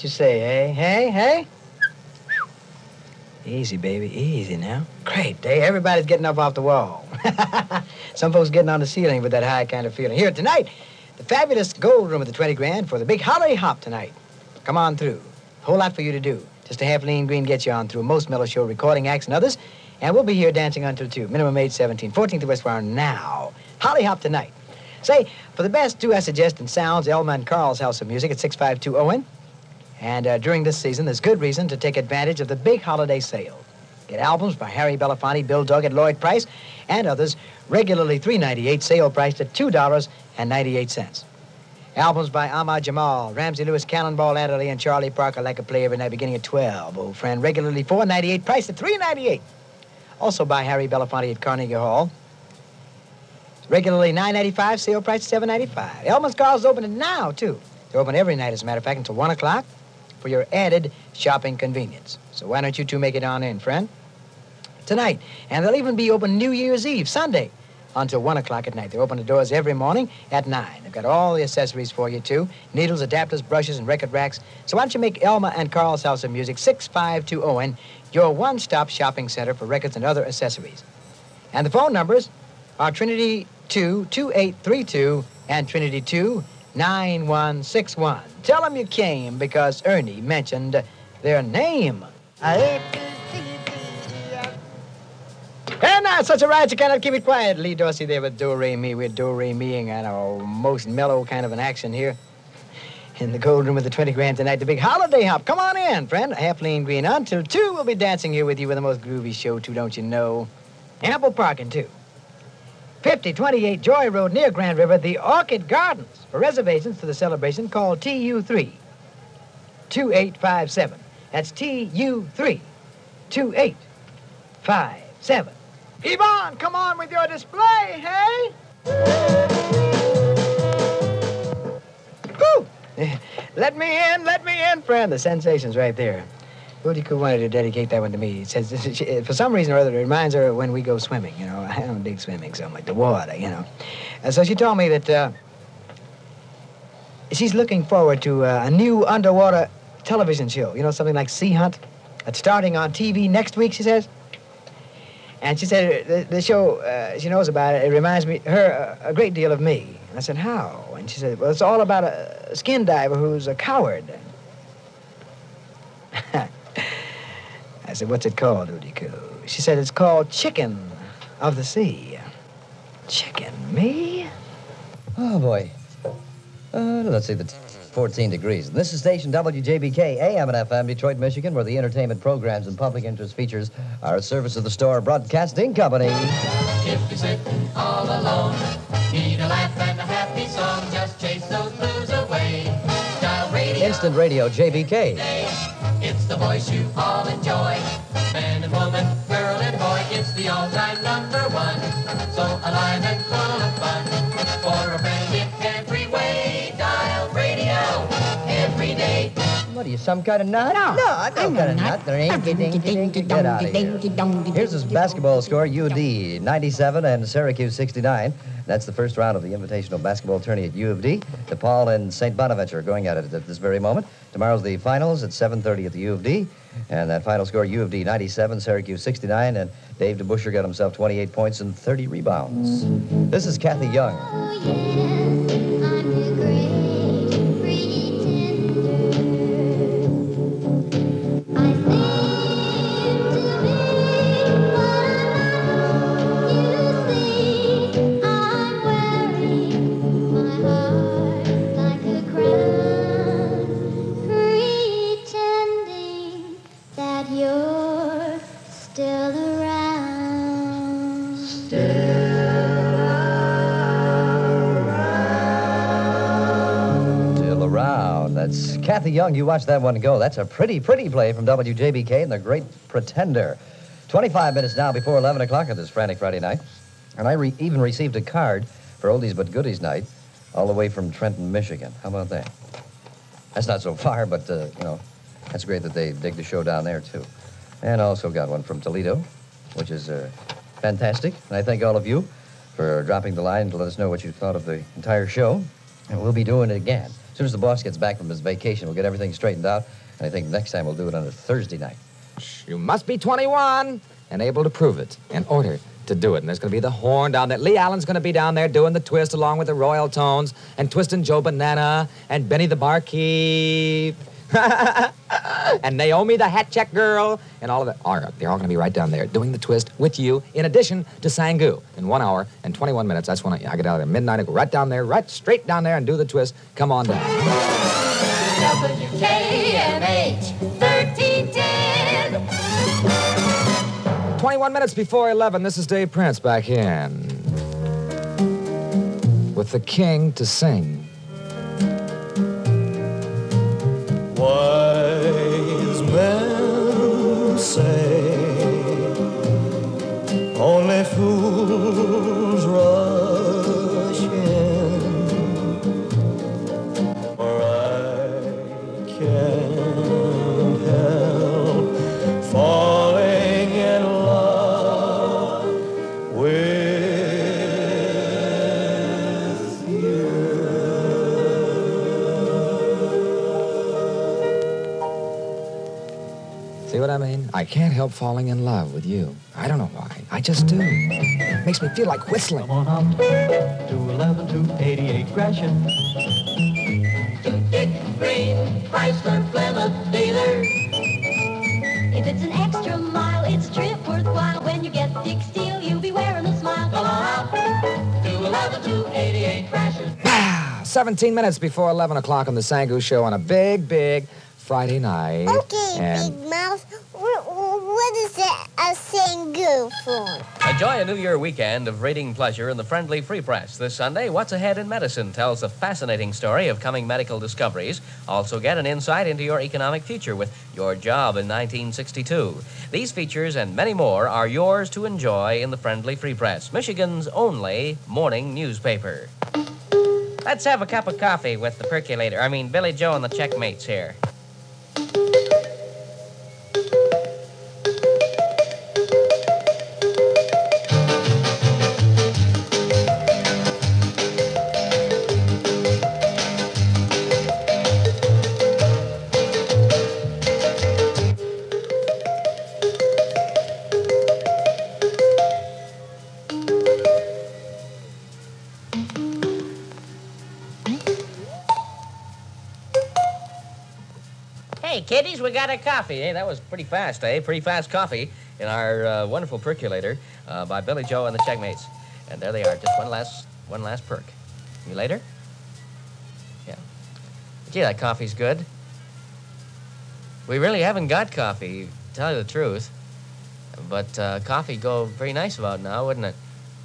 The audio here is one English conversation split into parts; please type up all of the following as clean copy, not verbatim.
What you say, hey? Hey? Easy, baby. Easy now. Great day. Everybody's getting up off the wall. Some folks getting on the ceiling with that high kind of feeling. Here tonight, the fabulous Gold Room at the 20 grand for the big holiday hop tonight. Come on through. Whole lot for you to do. Just a half lean green gets you on through most mellow show recording acts and others. And we'll be here dancing until 2. Minimum age 17. 14th West Warren now. Holly hop tonight. Say, for the best do I suggest in sounds, Elma and Carl's House of Music at 652 Owen. And during this season, there's good reason to take advantage of the big holiday sale. Get albums by Harry Belafonte, Bill Doggett, Lloyd Price, and others, regularly $3.98, sale priced at $2.98. Albums by Ahmad Jamal, Ramsey Lewis, Cannonball Adderley, and Charlie Parker, Like a Play Every Night, beginning at 12. Old friend, regularly $4.98, priced at $3.98. Also by Harry Belafonte at Carnegie Hall. Regularly $9.95, sale price at $7.95. Elman's Carl's open now, too. They're open every night, as a matter of fact, until 1 o'clock. For your added shopping convenience. So why don't you two make it on in, friend? Tonight. And they'll even be open New Year's Eve, Sunday, until 1 o'clock at night. They open the doors every morning at 9. They've got all the accessories for you, too. Needles, adapters, brushes, and record racks. So why don't you make Elma and Carl's House of Music, 652 Owen, your one-stop shopping center for records and other accessories. And the phone numbers are Trinity 2-2832 and Trinity 2-9161. Tell them you came because Ernie mentioned their name. And now, such a ride, you cannot keep it quiet. Lee Dorsey there with Do-Re-Mi. We're Do-Re-Miing and a most mellow kind of an action here. In the Gold Room with the 20 grand tonight, the big holiday hop. Come on in, friend. Half lean green until 2. We'll be dancing here with you with the most groovy show, too, don't you know? Ample parking, too. 5028 Joy Road near Grand River, the Orchid Gardens. For reservations for the celebration, call TU3-2857. That's TU3-2857. Yvonne, come on with your display, hey? Woo! Let me in, friend. The sensation's right there. Booty-Coo wanted to dedicate that one to me. It says, for some reason or other, it reminds her of when we go swimming, you know. I don't dig swimming so much, the water, you know. So she told me that she's looking forward to a new underwater television show, you know, something like Sea Hunt. That's starting on TV next week, she says. And she said the show she knows about it, it reminds her a great deal of me. And I said, how? And she said, well, it's all about a skin diver who's a coward. I said, what's it called, Booty-Coo? She said, it's called Chicken of the Sea. Chicken? Me? Oh, boy. Let's see, that's 14 degrees. This is station WJBK, AM and FM, Detroit, Michigan, where the entertainment programs and public interest features are a service of the Store Broadcasting Company. If you're sitting all alone, need a laugh and a happy song, just chase those blues away. Dial radio. Instant Radio, JBK. It's the voice you all enjoy. Man and woman, girl and boy, it's the all-time #1. So alive and full of fun. For a friend in every way, dial radio every day. What are you, some kind of nut? No, I'm I'm kind of not. nut. There ain't get out of here. Here's his basketball score, UD 97 and Syracuse 69. That's the first round of the Invitational Basketball Tourney at U of D. DePaul and St. Bonaventure are going at it at this very moment. Tomorrow's the finals at 7:30 at the U of D. And that final score, U of D 97, Syracuse 69. And Dave DeBuscher got himself 28 points and 30 rebounds. This is Kathy Young. Oh, yes, I'm the great pretender. I seem to be what you see. I'm wearing my heart like a crown, pretending that you're still around. Still around. That's Kathy Young. You watch that one go. That's a pretty play from WJBK and the Great Pretender. 25 minutes now before 11 o'clock on this frantic Friday night. And I even received a card for Oldies But Goodies night all the way from Trenton, Michigan. How about that? That's not so far, but, you know, that's great that they dig the show down there, too. And I also got one from Toledo, which is fantastic. And I thank all of you for dropping the line to let us know what you thought of the entire show. And we'll be doing it again. soon as the boss gets back from his vacation, we'll get everything straightened out. And I think next time we'll do it on a Thursday night. You must be 21 and able to prove it in order to do it. And there's going to be the horn down there. Lee Allen's going to be down there doing the twist along with the Royal Tones and twisting Joe Banana and Benny the Barkeep. And Naomi the hat check girl and all of that. They're all going to be right down there doing the twist with you in addition to Sangu in 1 hour and 21 minutes. That's when I get out of there midnight. I go right down there, right straight down there and do the twist. Come on down. WKMH 1310. 21 minutes before 11, this is Dave Prince back in with the king to sing. Wise men say only fools rush in, for I can't help falling in love with you. See what I mean? I can't help falling in love with you. I don't know why. I just do. It makes me feel like whistling. Come on up to 11 to 88 Gratiot. To Dick Green, Chrysler, Plymouth dealer. If it's an extra mile, it's a trip worthwhile. When you get Dick Steele, you'll be wearing a smile. Come on up to 11 to 88 Gratiot. 17 minutes before 11 o'clock on the Sangu Show on a big, big Friday night. Okay, And Big Mouth. What is that a Sangu for? Enjoy a New Year weekend of reading pleasure in the Friendly Free Press. This Sunday, What's Ahead in Medicine tells a fascinating story of coming medical discoveries. Also get an insight into your economic future with Your Job in 1962. These features and many more are yours to enjoy in the Friendly Free Press, Michigan's only morning newspaper. Let's have a cup of coffee with the percolator. Billy Joe and the checkmates here. Hey, kiddies, we got a coffee. Hey, that was pretty fast, eh? Pretty fast coffee in our wonderful percolator by Billy Joe and the Checkmates. And there they are, just one last perk. You later? Yeah. Gee, that coffee's good. We really haven't got coffee, to tell you the truth. But coffee'd go very nice about now, wouldn't it?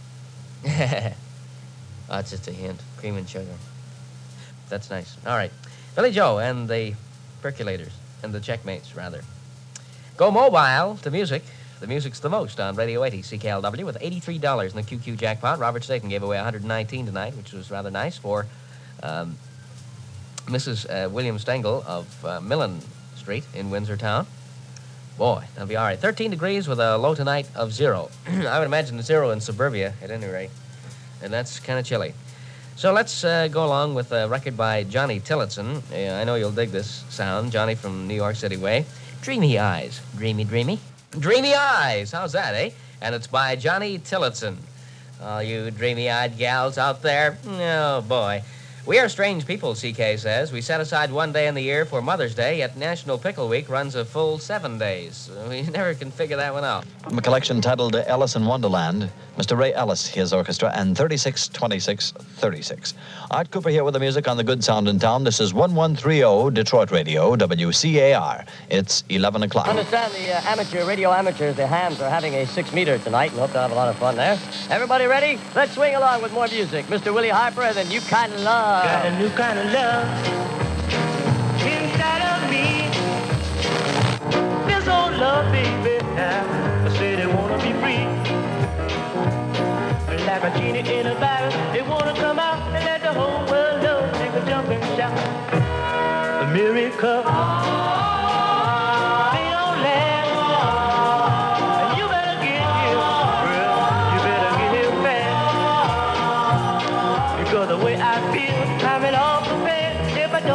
Oh, it's just a hint. Cream and sugar. That's nice. All right. Billy Joe and the percolators, and the checkmates, rather. Go mobile to music. The music's the most on Radio 80 CKLW with $83 in the QQ jackpot. Robert Staten gave away $119 tonight, which was rather nice for Mrs. William Stengel of Millen Street in Windsor Town. Boy, that'll be all right. 13 degrees with a low tonight of 0. I would imagine 0 in suburbia at any rate, and that's kind of chilly. So let's go along with a record by Johnny Tillotson. I know you'll dig this sound. Johnny from New York City way. Dreamy Eyes. Dreamy, dreamy. Dreamy Eyes. How's that, eh? And it's by Johnny Tillotson. All you dreamy-eyed gals out there. Oh, boy. We are strange people, CK says. We set aside one day in the year for Mother's Day, yet National Pickle Week runs a full 7 days. We never can figure that one out. From a collection titled Ellis in Wonderland, Mr. Ray Ellis, his orchestra, and 362636. Art Cooper here with the music on the good sound in town. This is 1130 Detroit Radio, WCAR. It's 11 o'clock. Understand the radio amateurs, the hams are having a 6-meter tonight and hope to have a lot of fun there. Everybody ready? Let's swing along with more music. Mr. Willie Harper and the New Kind of Love. Got a new kind of love inside of me. This old love, baby, I say they wanna be free. Like a genie in a bottle, they wanna come out and let the whole world know. Take a jump and shout, a miracle. They don't laugh. And you better get here, girl. You better get here fast. Because the way I feel, I'm in all prepared. If I don't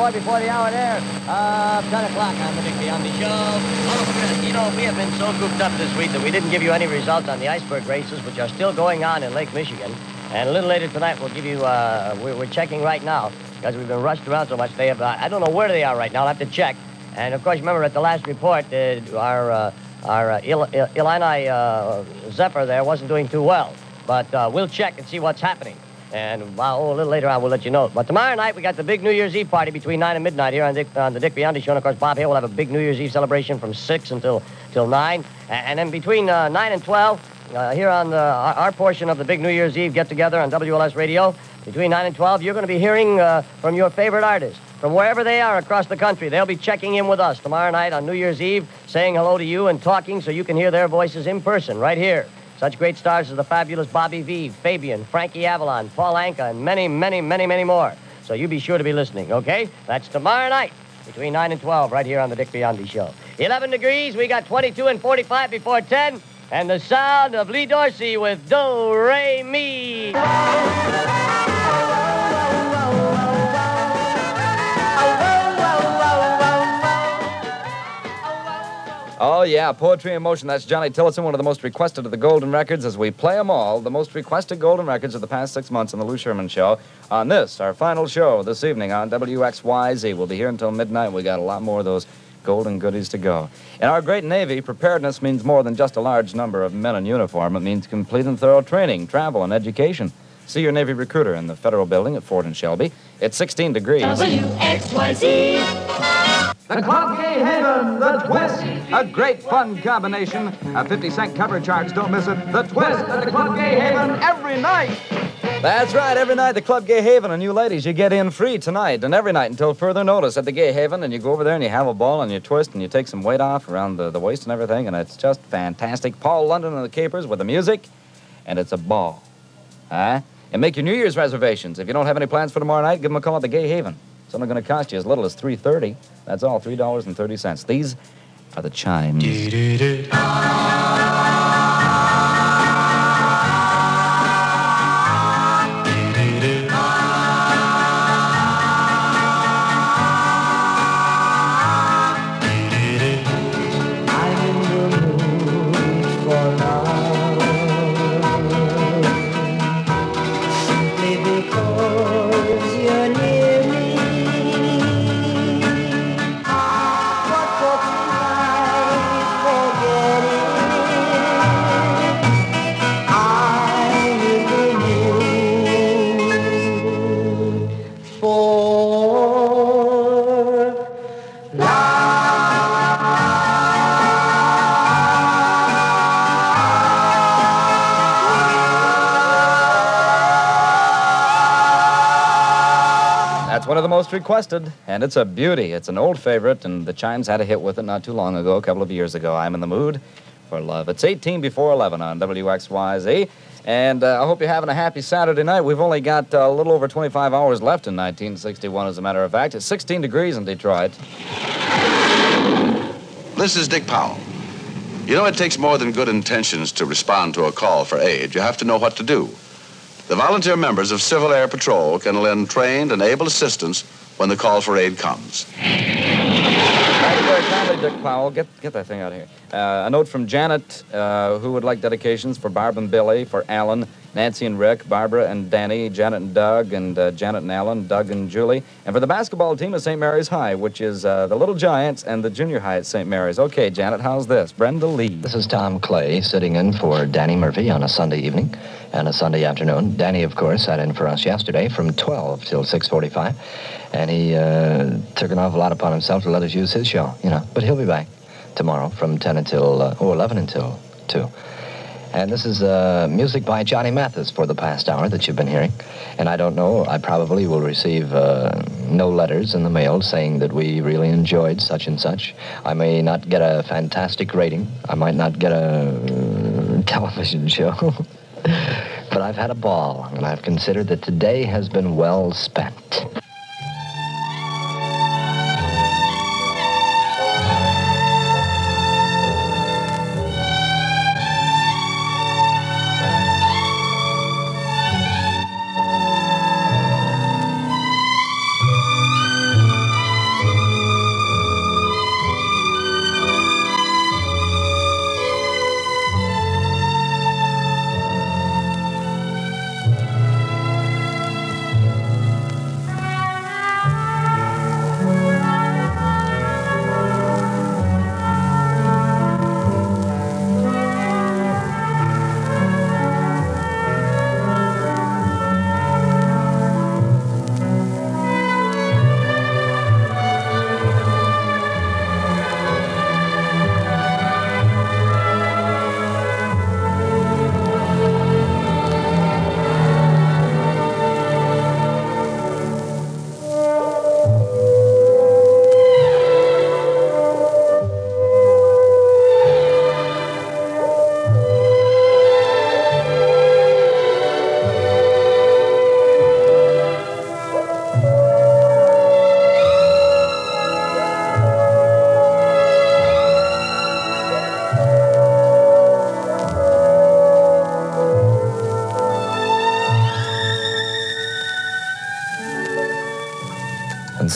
more before the hour there. 10 o'clock on the Dick Biondi Show. Oh, Chris, you know, we have been so cooped up this week that we didn't give you any results on the iceberg races, which are still going on in Lake Michigan. And a little later tonight, we'll give you, we're checking right now, because we've been rushed around so much. They have, I don't know where they are right now. I'll have to check. And, of course, remember, at the last report, our Illini Zephyr there wasn't doing too well. But we'll check and see what's happening. And a little later on, we'll let you know. But tomorrow night, we got the big New Year's Eve party between 9 and midnight here on the Dick Biondi Show. And, of course, Bob here will have a big New Year's Eve celebration from 6 until 9. And then between 9 and 12, here on our portion of the big New Year's Eve get-together on WLS Radio, between 9 and 12, you're going to be hearing from your favorite artists. From wherever they are across the country, they'll be checking in with us tomorrow night on New Year's Eve, saying hello to you and talking so you can hear their voices in person right here. Such great stars as the fabulous Bobby Vee, Fabian, Frankie Avalon, Paul Anka, and many, many, many, many more. So you be sure to be listening, okay? That's tomorrow night between 9 and 12 right here on the Dick Biondi Show. 11 degrees, we got 22 and 45 before 10, and the sound of Lee Dorsey with Do, Re, Mi. Oh, yeah, Poetry in Motion. That's Johnny Tillotson, one of the most requested of the Golden Records. As we play them all, the most requested Golden Records of the past 6 months on the Lou Sherman Show. On this, our final show this evening on WXYZ. We'll be here until midnight. We got a lot more of those golden goodies to go. In our great Navy, preparedness means more than just a large number of men in uniform. It means complete and thorough training, travel, and education. See your Navy recruiter in the Federal Building at Fort and Shelby. It's 16 degrees. WXYZ. The Club Gay Haven, the Twist. A great fun combination. A 50-cent cover charge, don't miss it. The Twist at the Club Gay Haven every night. That's right, every night the Club Gay Haven, and you ladies, you get in free tonight and every night until further notice at the Gay Haven, and you go over there and you have a ball and you twist and you take some weight off around the waist and everything, and it's just fantastic. Paul London and the Capers with the music, and it's a ball. Huh? And make your New Year's reservations. If you don't have any plans for tomorrow night, give them a call at the Gay Haven. It's only going to cost you as little as $3.30. That's all, $3.30. These are the chimes. One of the most requested, and it's a beauty. It's an old favorite, and the Chimes had a hit with it not too long ago, a couple of years ago. I'm in the mood for love. It's 18 before 11 on WXYZ, and I hope you're having a happy Saturday night. We've only got a little over 25 hours left in 1961, as a matter of fact. It's 16 degrees in Detroit. This is Dick Powell. You know, it takes more than good intentions to respond to a call for aid. You have to know what to do. The volunteer members of Civil Air Patrol can lend trained and able assistance when the call for aid comes. Thank you very kindly, Dick Powell. Get that thing out of here. A note from Janet, who would like dedications for Barb and Billy, for Alan, Nancy and Rick, Barbara and Danny, Janet and Doug, and Janet and Alan, Doug and Julie, and for the basketball team of St. Mary's High, which is the Little Giants and the junior high at St. Mary's. Okay, Janet, how's this? Brenda Lee. This is Tom Clay sitting in for Danny Murphy on a Sunday evening and a Sunday afternoon. Danny, of course, sat in for us yesterday from 12 till 6:45, and he took an awful lot upon himself to let us use his show, you know. But he'll be back tomorrow from 10 until, 11 until 2. And this is music by Johnny Mathis for the past hour that you've been hearing. And I don't know, I probably will receive no letters in the mail saying that we really enjoyed such and such. I may not get a fantastic rating. I might not get a television show. But I've had a ball, and I've considered that today has been well spent.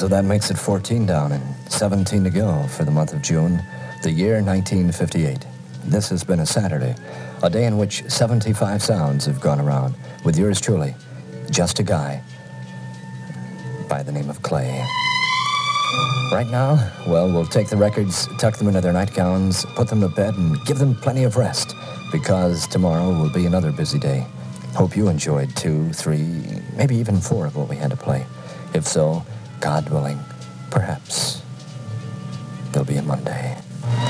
So that makes it 14 down and 17 to go for the month of June, the year 1958. This has been a Saturday, a day in which 75 sounds have gone around, with yours truly, just a guy by the name of Clay. Right now, well, we'll take the records, tuck them into their nightgowns, put them to bed, and give them plenty of rest, because tomorrow will be another busy day. Hope you enjoyed 2, 3, maybe even 4 of what we had to play. If so, God willing, perhaps there'll be a Monday.